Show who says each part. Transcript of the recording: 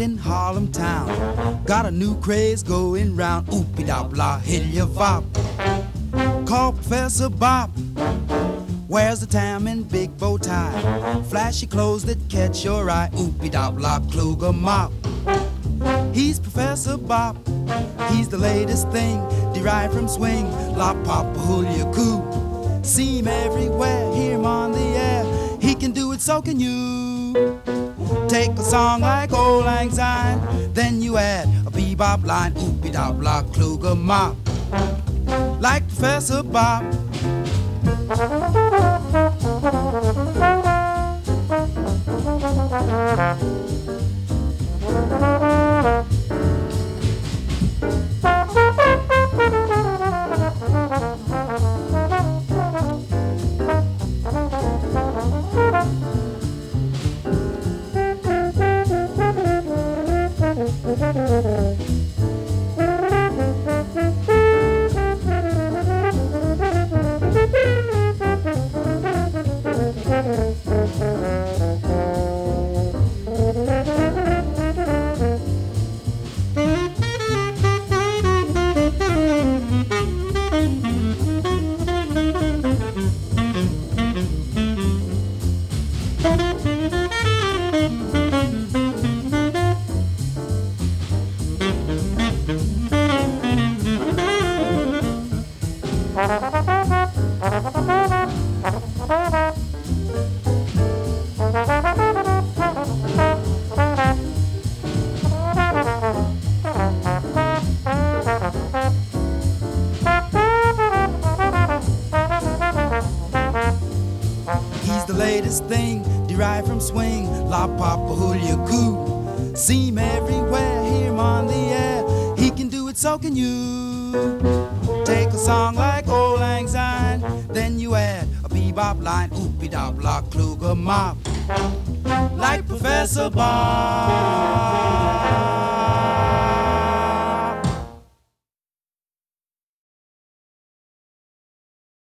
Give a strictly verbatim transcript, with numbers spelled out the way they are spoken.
Speaker 1: in Harlem town. Got a new craze going round. Oopie da blah, hilly vop. Call Professor Bob. Wears a tam and big bow tie. Flashy clothes that catch your eye. Oopie da blah, Kluger mop. He's Professor Bob. He's the latest thing derived from swing. La papa hula coo. See him everywhere, hear him on the air. He can do it, so can you. Take a song like Old Lang Syne, then you add a bebop line. Oopie da blah, Kluger mop. Like Professor Bob. Thing derived from swing, la papa hula coo. See him everywhere, hear him on the air. He can do it, so can you. Take a song like Old Lang Syne, then you add a bebop line. Oopie da blah, Kluger mop. Like Professor Bob.